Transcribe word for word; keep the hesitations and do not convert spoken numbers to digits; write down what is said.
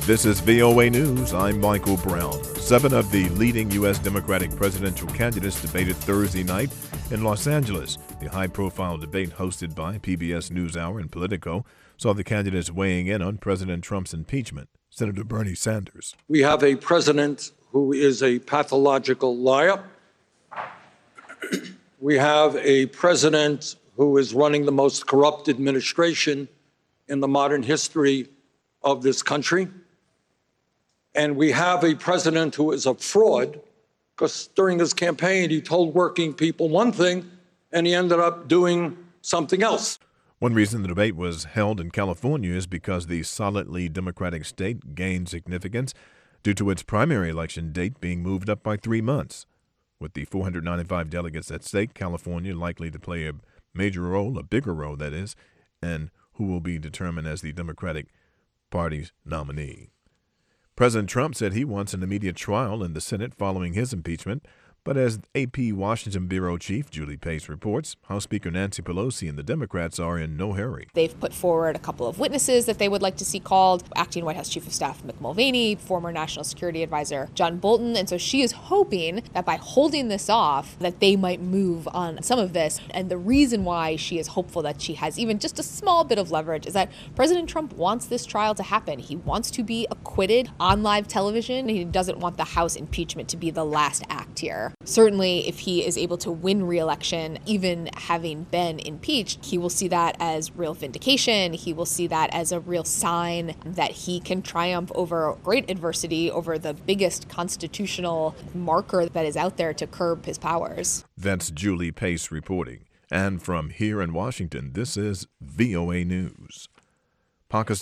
This is V O A News. I'm Michael Brown. Seven of the leading U S Democratic presidential candidates debated Thursday night in Los Angeles. The high-profile debate hosted by P B S NewsHour and Politico saw the candidates weighing in on President Trump's impeachment. Senator Bernie Sanders. We have a president who is a pathological liar. We have a president who is running the most corrupt administration in the modern history of this country. And we have a president who is a fraud, because during his campaign, he told working people one thing, and he ended up doing something else. One reason the debate was held in California is because the solidly Democratic state gained significance due to its primary election date being moved up by three months. With the four hundred ninety-five delegates at stake, California likely to play a major role, a bigger role that is, and who will be determined as the Democratic Party's nominee. President Trump said he wants an immediate trial in the Senate following his impeachment, but as A P Washington Bureau Chief Julie Pace reports, House Speaker Nancy Pelosi and the Democrats are in no hurry. They've put forward a couple of witnesses that they would like to see called, acting White House Chief of Staff Mick Mulvaney, former National Security Advisor John Bolton, and so she is hoping that by holding this off, that they might move on some of this. And the reason why she is hopeful that she has even just a small bit of leverage is that President Trump wants this trial to happen. He wants to be acquitted on live television. He doesn't want the House impeachment to be the last act here. Certainly, if he is able to win re-election, even having been impeached, he will see that as real vindication. He will see that as a real sign that he can triumph over great adversity, over the biggest constitutional marker that is out there to curb his powers. That's Julie Pace reporting. And from here in Washington, this is V O A News. Pakistan